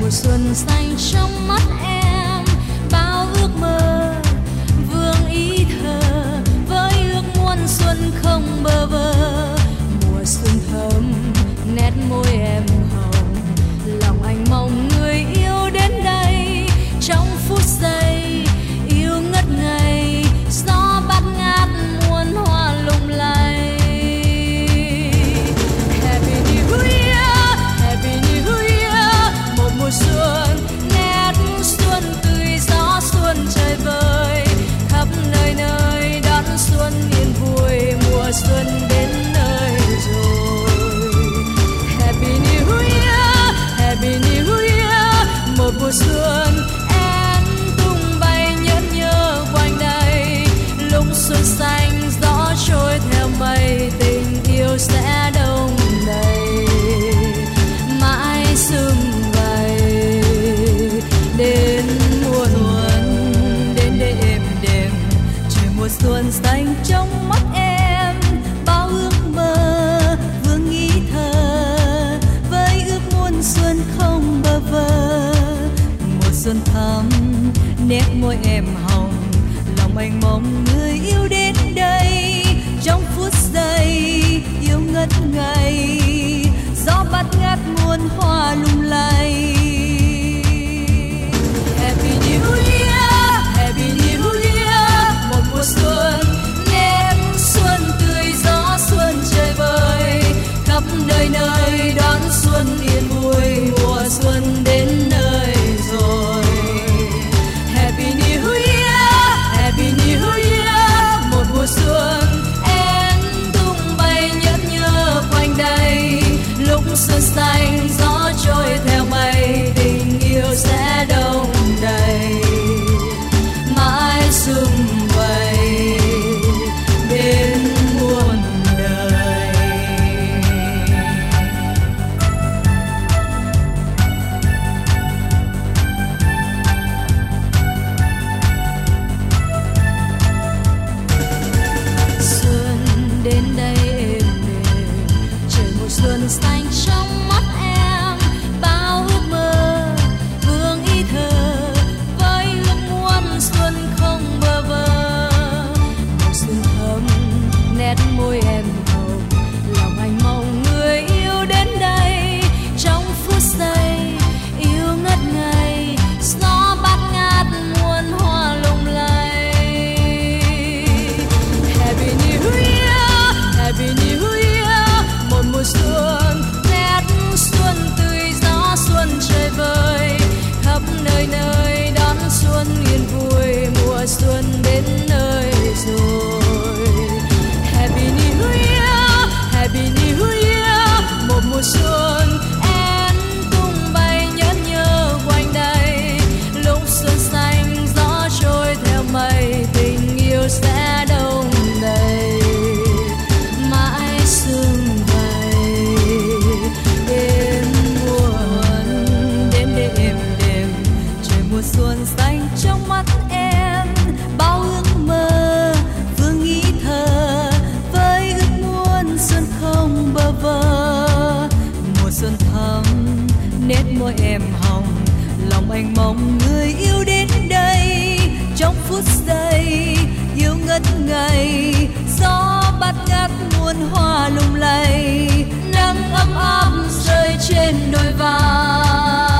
mùa xuân xanh trong mắt em, bao ước mơ vương ý thơ với ước muôn xuân không bơ vơ. Mùa xuân thơm nét môi em hồng, lòng anh mong người yêu đến đây. Trong phút giây yêu ngất ngây, gió bát ngát muôn hoa lung lay. Happy New Year, Happy New Year, một mùa xuân nét xuân tươi, gió xuân trời vơi, khắp nơi nơi đón xuân yên vui. Mùa xuân đến nơi rồi. Happy New Year, Happy New Year, một mùa xuân em tung bay nhớ nhớ quanh đây. Lúc xuân xanh gió trôi theo mây, tình yêu sẽ đông đầy mãi sum vầy. Đến mùa xuân đến đây êm đềm, trời mùa xuân xanh trong mắt em, bao ước mơ vương ý thơ với ước muôn xuân không bơ vơ. Mùa xuân thắm nét môi em hồng, lòng anh mong người yêu đến đây. Trong phút giây yêu ngất ngây, gió bát ngát muôn hoa lung lay. Happy New Year, Happy New Year, một mùa xuân nét xuân tươi, gió xuân trời vơi, khắp nơi nơi đón xuân yên vui. Mùa xuân đến nơi rồi. Happy New Year, Happy New Year, một mùa xuân em tung bay nhớ nhớ quanh đây. Lúc xuân xanh gió trôi theo mây, tình yêu sẽ đông đầy mãi sum vầy đến muôn đời. Xuân đến đây êm đềm, trời mùa xuân xanh trong mắt em, bao ước mơ vương ý thơ với ước muôn xuân không bơ vơ. Mùa xuân thơm nét môi em hồng, lòng anh mong người yêu đến đây. Trong phút giây yêu ngất ngây, gió bát ngát muôn hoa lung lay. Happy New Year, Happy New Year, một mùa xuân nét xuân tươi, gió xuân trời vơi, khắp nơi nơi đón xuân yên vui. Mùa xuân đến nơi rồi. Happy New Year, Happy New Year, một mùa xuân em tung bay nhớ nhớ quanh đây. Lúc xuân xanh gió trôi theo mây, tình yêu sẽ đông đầy mãi sum vầy. Đến muôn đến đây êm đềm, trời mùa xuân xanh trong mắt em, bao ước mơ vương ý thơ với ước muôn xuân không bơ vơ. Mùa xuân thắm nét môi em hồng, lòng anh mong người yêu đến đây. Trong phút giây yêu ngất ngây, gió bát ngát muôn hoa lung lay, nắng ấm áp rơi trên đôi vai.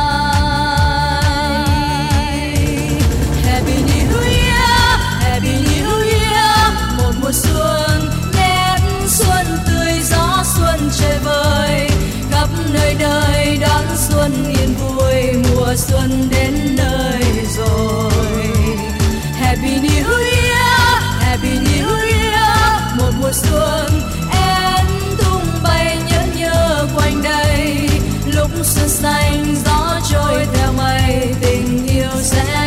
Happy New Year, Happy New Year, một mùa xuân nét xuân tươi, gió xuân trời vơi, khắp nơi nơi đón xuân yên vui. Mùa xuân đến nơi rồi. Happy New Year, Happy New Year, một mùa xuân em tung bay nhớ nhớ quanh đây. Lúc xuân xanh gió trôi theo mây, tình yêu sẽ